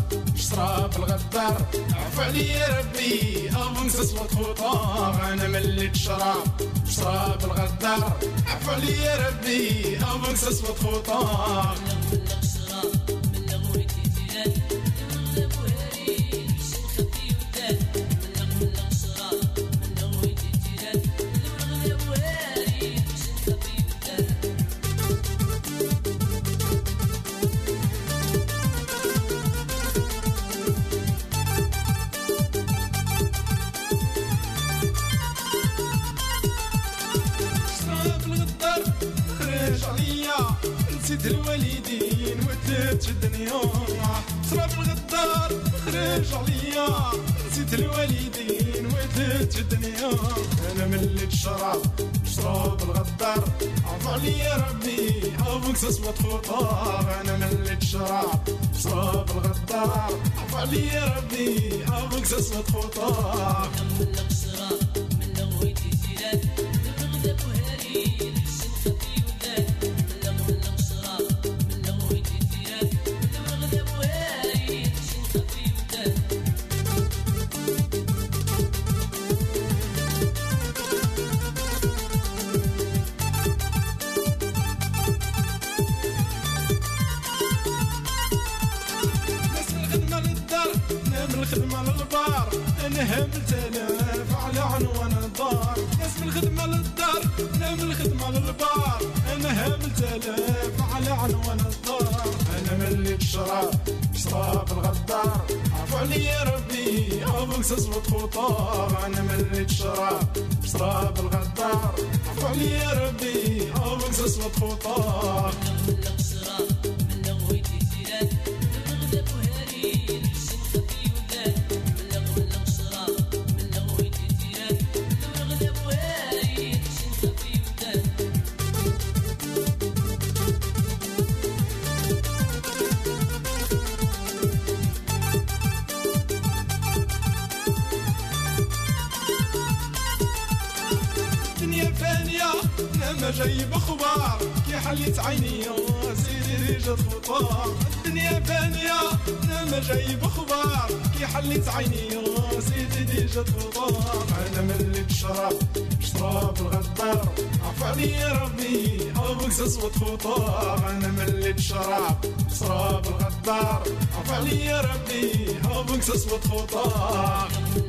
شراب الغدار عفو عليا ربي ابو مسس وطفوطه انا مليت شراب الغدار عفو عليا ربي ابو مسس وطفوطه نسيت الوالدين وثلث الدنيا شراب الغدار خرج عليا نسيت الوالدين وثلث الدنيا انا مليت شراب الغدار عفو عليا ربي ابو مسس وطفوطه انا مليت شراب الغدار عفو عليا ربي ابو مسس وطفوطه الخدمة للبار انا هملت الاف على عنوان الدار اسم الخدمة للدار نعم الخدمة للبار انا هملت الاف على عنوان الدار انا مليت شراب الغدار عفو عليا ربي ابو مسس وطفوطه انا مليت شراب الغدار عفو عليا ربي ابو مسس وطفوطه ما جايب اخبار كي حليت عيني سيري رجعت خطار الدنيا فانية ما جايب اخبار كي حليت عيني سيري رجعت خطار انا مليت شراب الغدار عفو عليا ربي ابو مسس وطفوطه انا مليت شراب الغدار عفو عليا ربي ابو مسس وطفوطه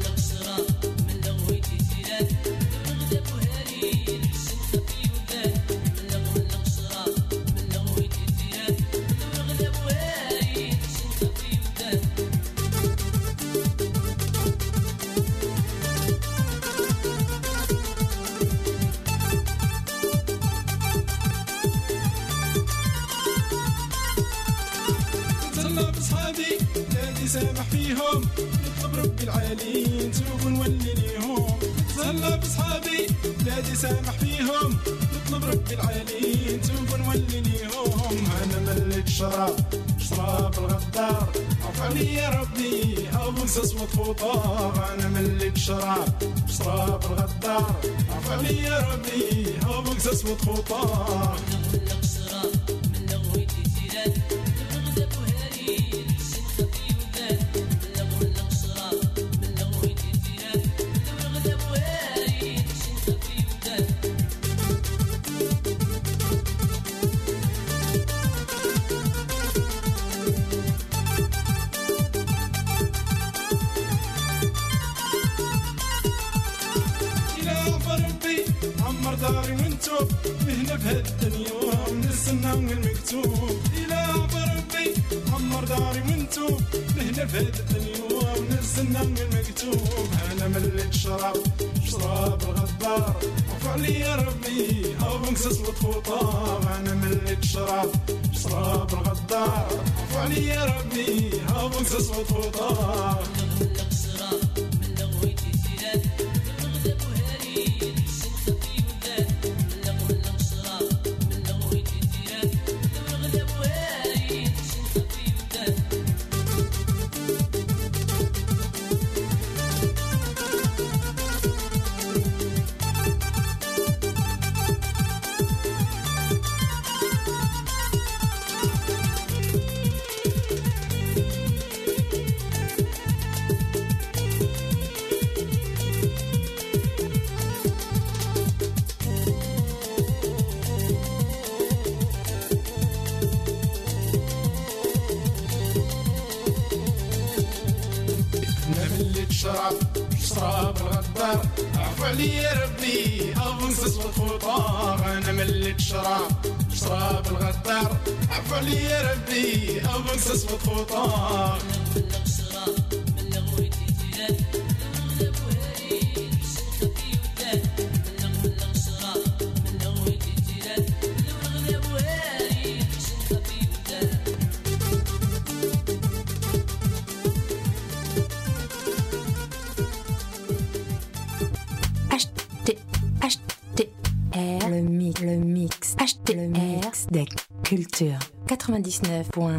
بصحابي نادي سامح فيهم نطلب ربي العالي نتوب ونولي ليهم صلى بصحابي نادي سامح فيهم نطلب ربي العالي نتوب ونولي ليهم انا مليت شراب الغدار عفو عليا ربي ابو مسس وطفوطه انا مليت شراب الغدار عفو عليا ربي ابو مسس وطفوطه عمر داري ونتوب مهنا بهاد الدنيا من السنة والمكتوب إلى عبر ربي عمر داري ونتوب مهنا بهاد الدنيا من السنة والمكتوب أنا مليت شراب الغدار عفو عليا ربي أبو مسس وطفوطه أنا مليت شراب الغدار عفو عليا ربي أبو مسس وطفوطه شراب الغدار عفو عليا ربي أبو نسس والخطار أنا مليت شراب الغدار عفو عليا ربي أبو نسس والخطار Le mix des cultures 99.1.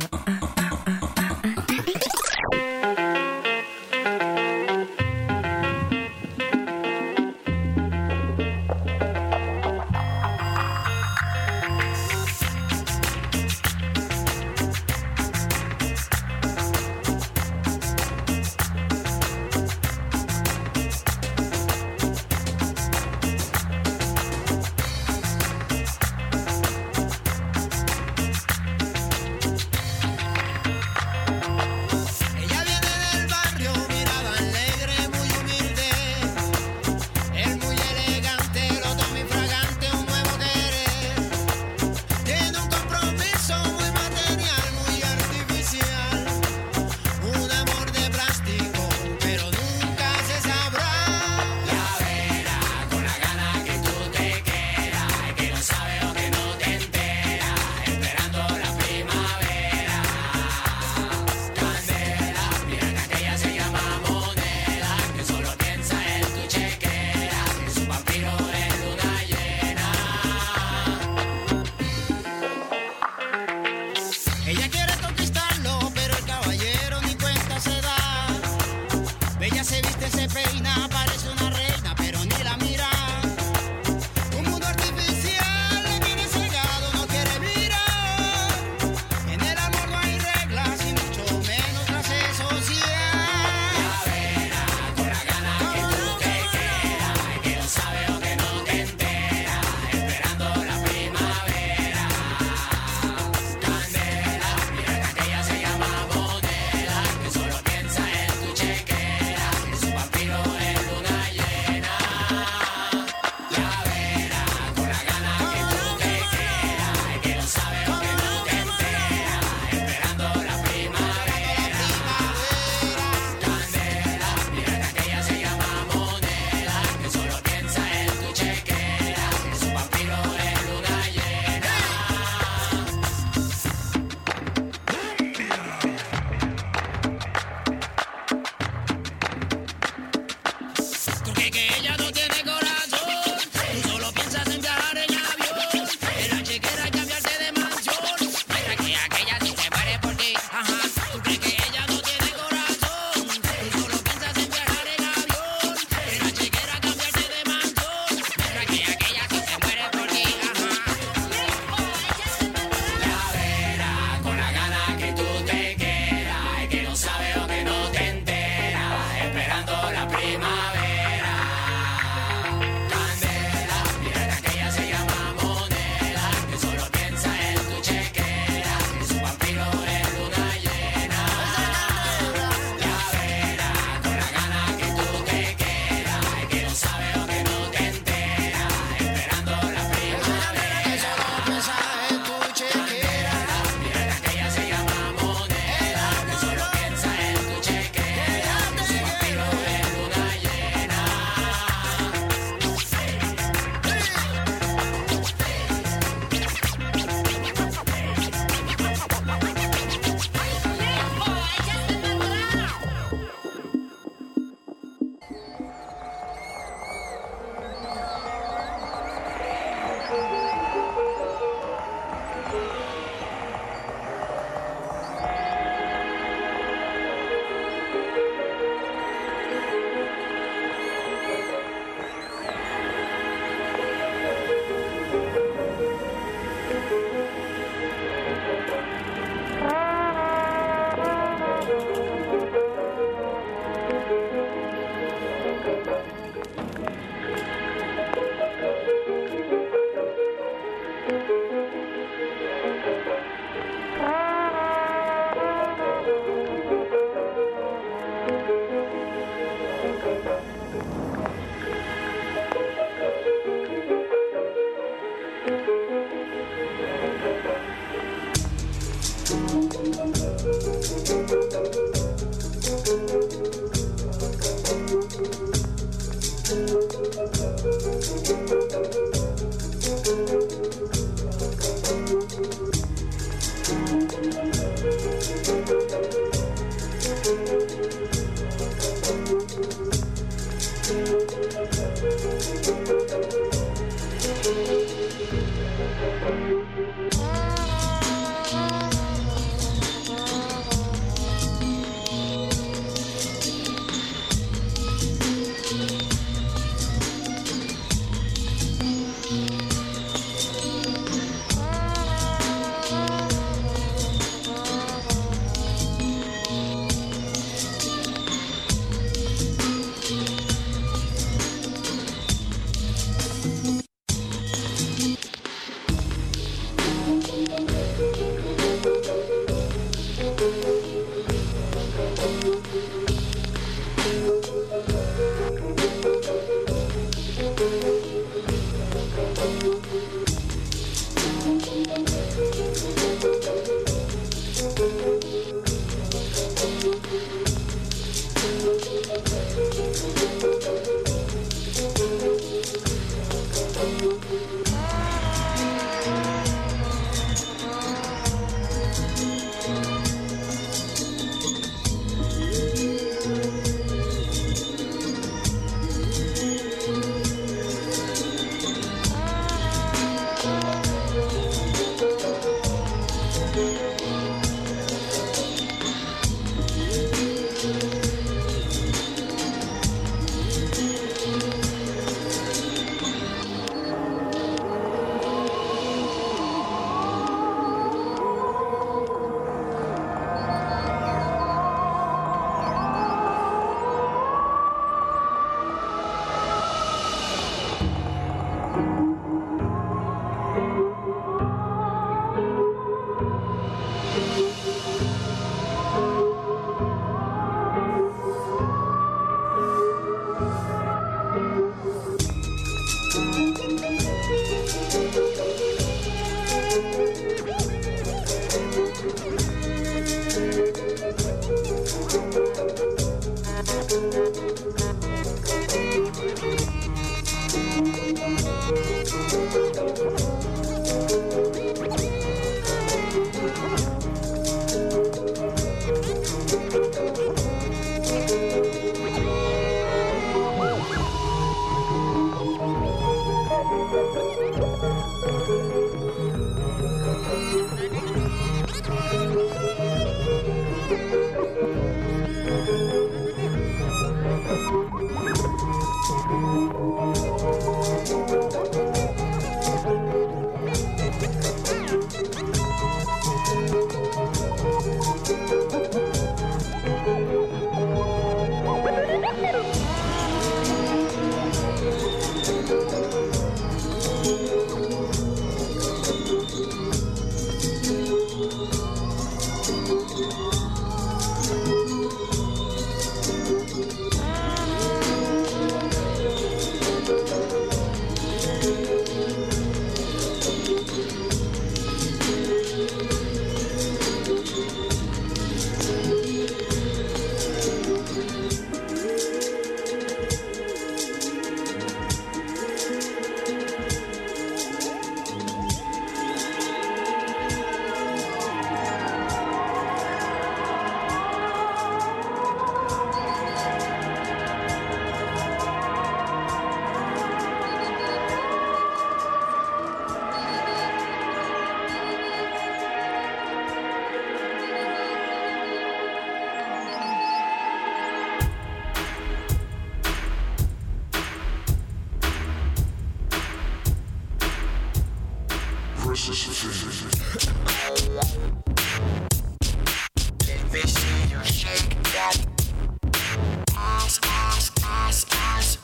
Let me see you shake that ass, ass, ass, ass.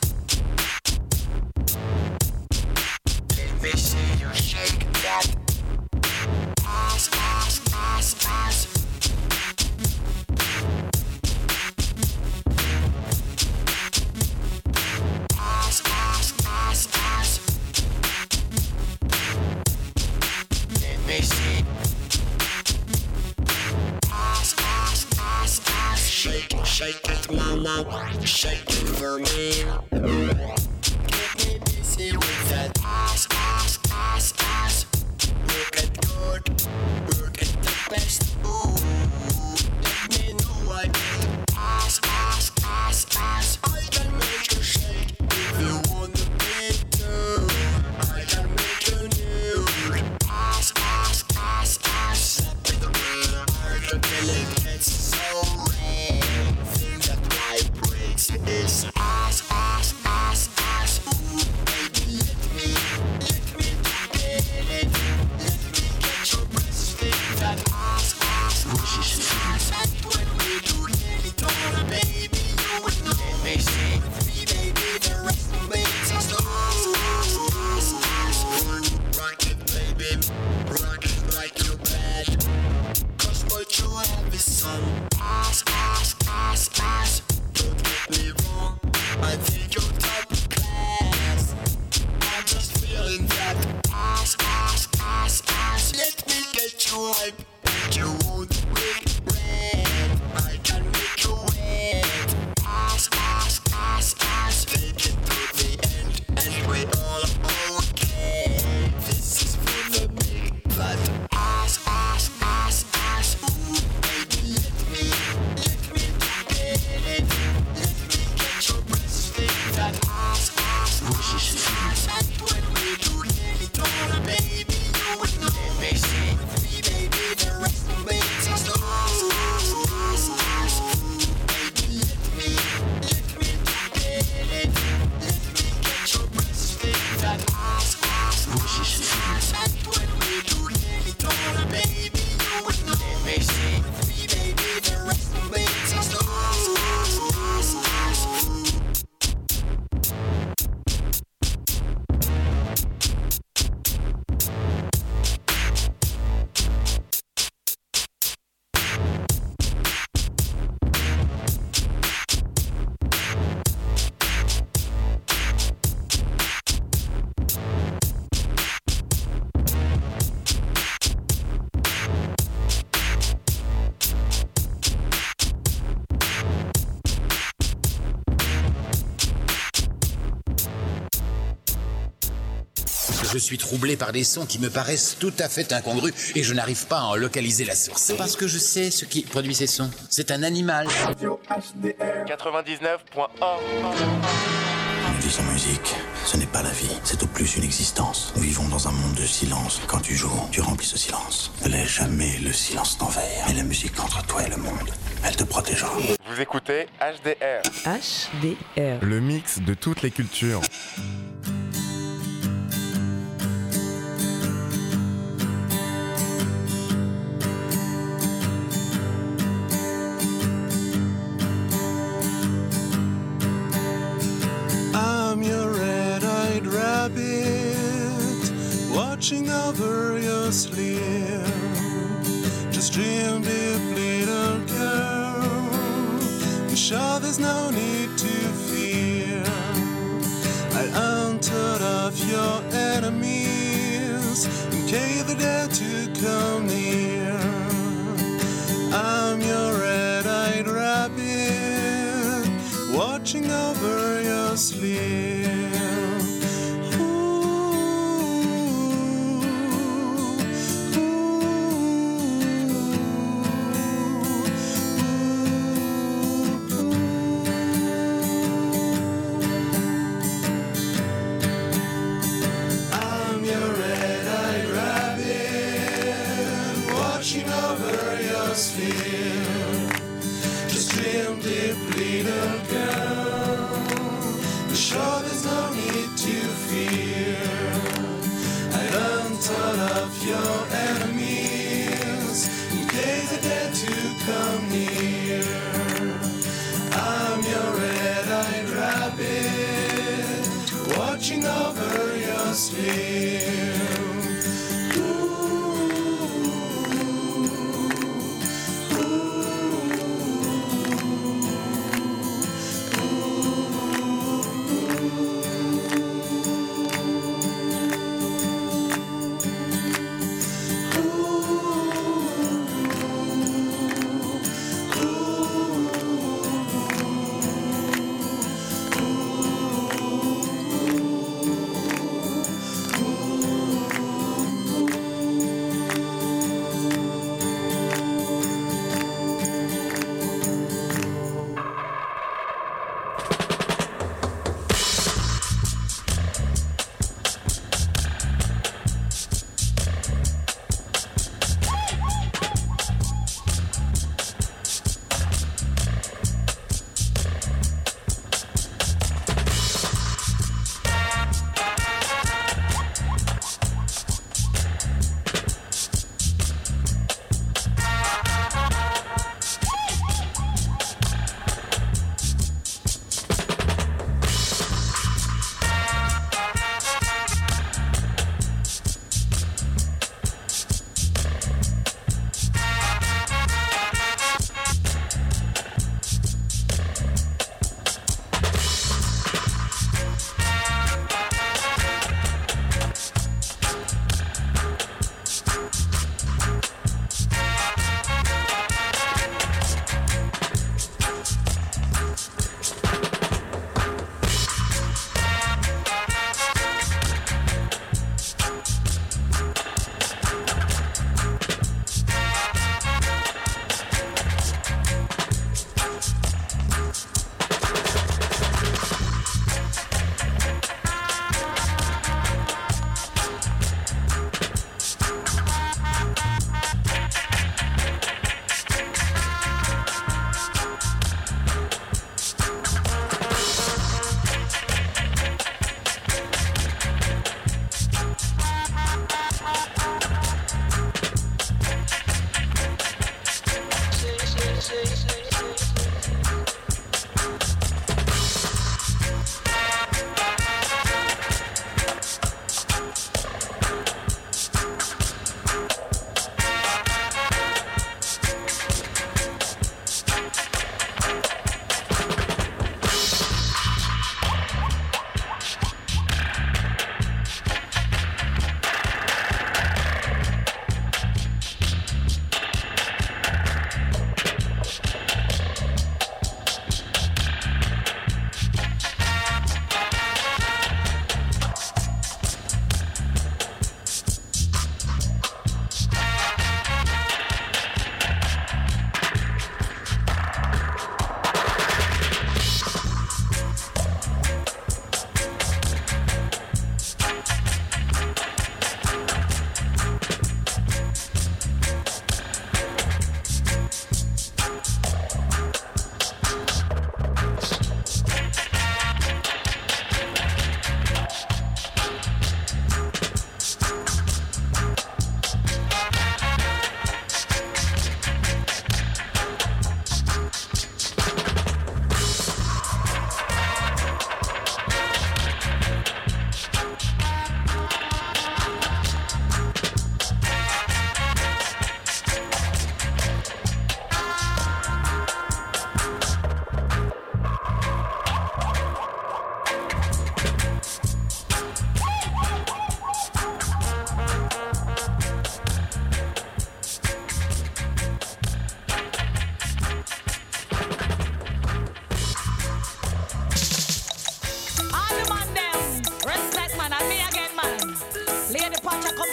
Let me see you shake that ass, ass, ass, ass. Ass, ass, ass, ass. Let me see. Ass, ass, ass, ass. Shake it, shake it, mama. Shake it for me. Get me busy with that ass, ass, ass, ass. Work it good, work it the best. Ooh, let me know I need ass, ass, ass, ass. I can make you shake if you want the beat too. I can make you nude. Ass, ass, ass, ass. Step in the real heart until it gets so red. Thing that vibrates is ass, ass, ass, ass. Ooh, baby, let me do it. Let me get your breast in that ass, ass, ass, ass. And when we do get it on, baby, you will know. Let me see me, baby, the rest of me is ass, ass, ass. Rock it, baby, rock it like you bad. 'Cause what you have is some ass, ass, ass, ass. Don't get me wrong, I think you're top class. I'm just feeling that ass, ass, ass, ass. Let me get you hype, and you won't regret. I can make you wet. Ass, ass, ass, ass. Take it to the end, and we're all okay. This is for the big fat ass, ass, ass, ass. Ooh, baby, let me do it. Let me get your breast in that ass, ass, ass, ass. And when we do get it on, baby, you will know. Let me see me, baby, the rest of me is ass, ass, ass, ass. Baby, let me do it. Let me get your breast in that ass, ass, ass, ass. And when we do get it on, baby, you will know. Let me see me, baby, the rest of me is ass, ass, ass, ass. Je suis troublé par des sons qui me paraissent tout à fait incongrus et je n'arrive pas à en localiser la source. Parce que je sais ce qui produit ces sons. C'est un animal. 99.1. Une vie sans musique, ce n'est pas la vie, c'est au plus une existence. Nous vivons dans un monde de silence. Quand tu joues, tu remplis ce silence. Ne laisse jamais le silence t'envahir. Mais la musique entre toi et le monde, elle te protégera. Vous écoutez HDR. HDR. Le mix de toutes les cultures. I'm your red-eyed rabbit, watching over your sleep. Just dream deep, little girl. I'm sure there's no need to fear. I'll hunt off your enemies in case they dare to come near. I'm your red-eyed rabbit, watching over your sleep. I'm your red-eyed rabbit, watching over your sleep. Just dream deep, little girl. Be sure there's no need to fear. I learned all of your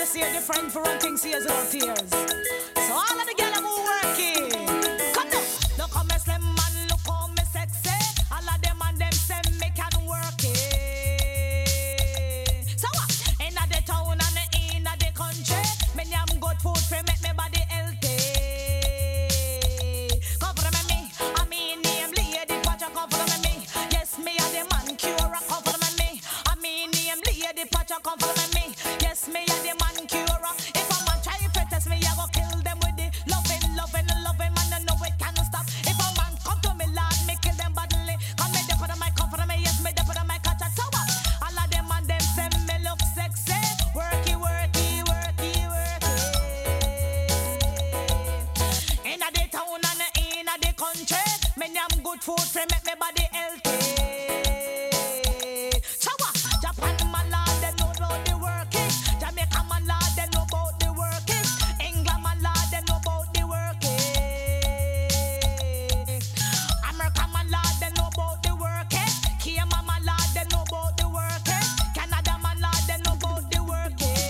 see a different for run things here without tears. So all of the girls who working, come now. Look how me slim man, look how me sexy. All of them and them say me can work it. So what? Inna the town and inna the country, me am good food for make me body healthy. Come for me, I mean name lady, watch you come for me. Yes, me a the man cure, come for me. I mean name lady, watch you come for me. Yes, me a the man cure. If a man try to test me, I go kill them with the loving, loving, loving man. I know it can't stop. If a man come to me, Lord, me kill them badly. Come me there for my comfort, me yes, me there for my catch a tower. All of them and them say me look sexy. Worky, worky, worky, worky. Inna the town and inna the country, me am good food to make me body healthy. Chowa, Japan man lad, they know about the working. Jamaica man lad, they know about the working. England man lad, they know about the working. America man lad, they know about the working. Kenya man lad, they know about the working. Canada man lad, they know about the working.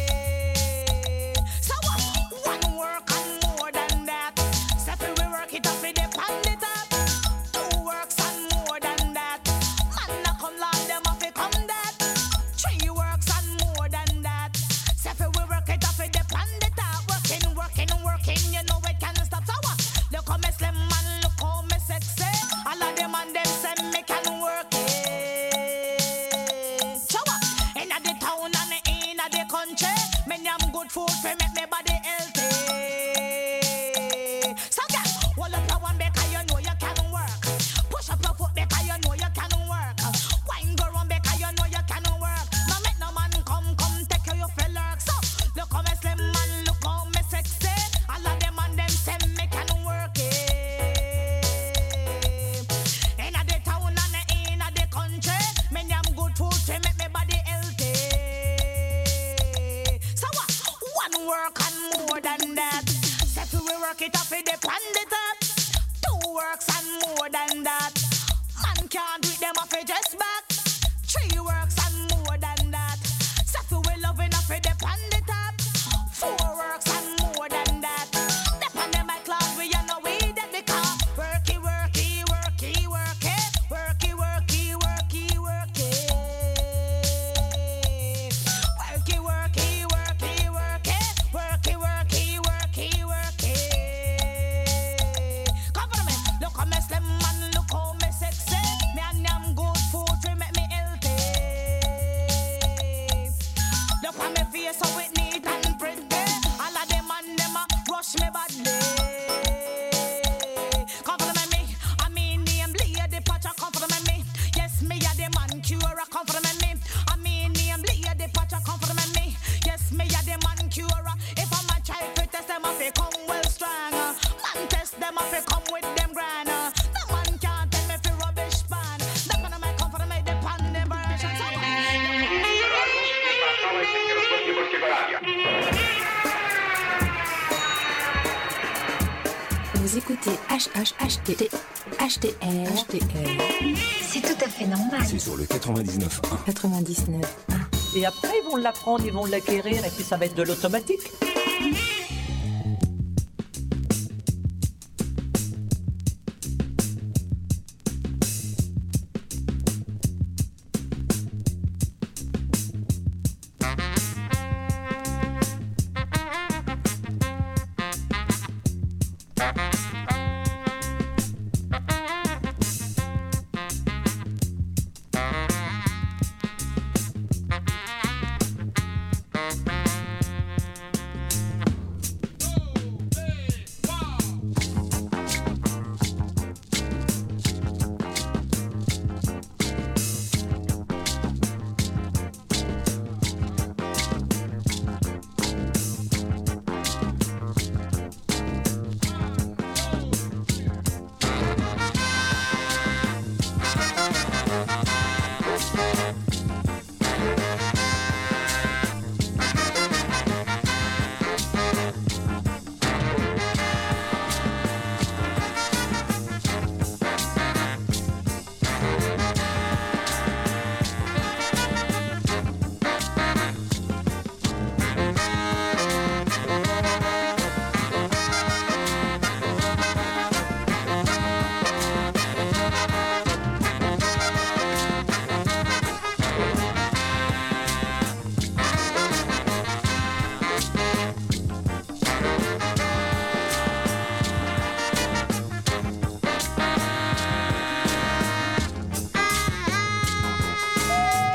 So one work and more than that. Separate we work it up with the pandit up. Two works and more than that. Man na come lad, them off it come that. Three works and more than that. Separate we work it up with the pandit up. Working, working, working, you know it can't stop. So look how me slim man, look how me sexy. All of them and them say me can work it. So inna the town and inna the country, me am good food for make me body healthy. So girl, hold up your one because you know you can work. Push up your foot because you know you can work. Wine go round because you know you can work. No make no man come take you for lurk. So look how me slim man, look how me sexy. All of them and them say me can work it. Inna the town and inna the country, me am good food to make me body healthy. So one work and more than that. Separate we work it up with the pandit up. Two works and more than that. Man can't do it, them off it just back. Three works and more than that. Separate we loving up with the pandit up. Four works and more than that. Dep on them my class, we know we that because worky, worky, worky, worky, worky, worky, worky, worky. Worky, worky, worky, worky, worky, worky, worky, worky. Come for me, look how me slim man, look how me sexy. Me and am good food to make me healthy. Look how me face so it neat and pretty. All of them and them a rush me badly. Come for me, I mean name lady patcha. Come for me, yes me a the man cure. Come for me, I mean name lady patcha. Come for me, yes me a the man cure. If a man try to test them, I fi come well strong. Man test them, I fi come with them grand. No man can't tell me fi rubbish pan. That man might come for me, the pan the version. Vous écoutez HTR. C'est tout à fait normal. C'est sur le 99.1. 99. Et après, ils vont l'apprendre, ils vont l'acquérir, et puis ça va être de l'automatique.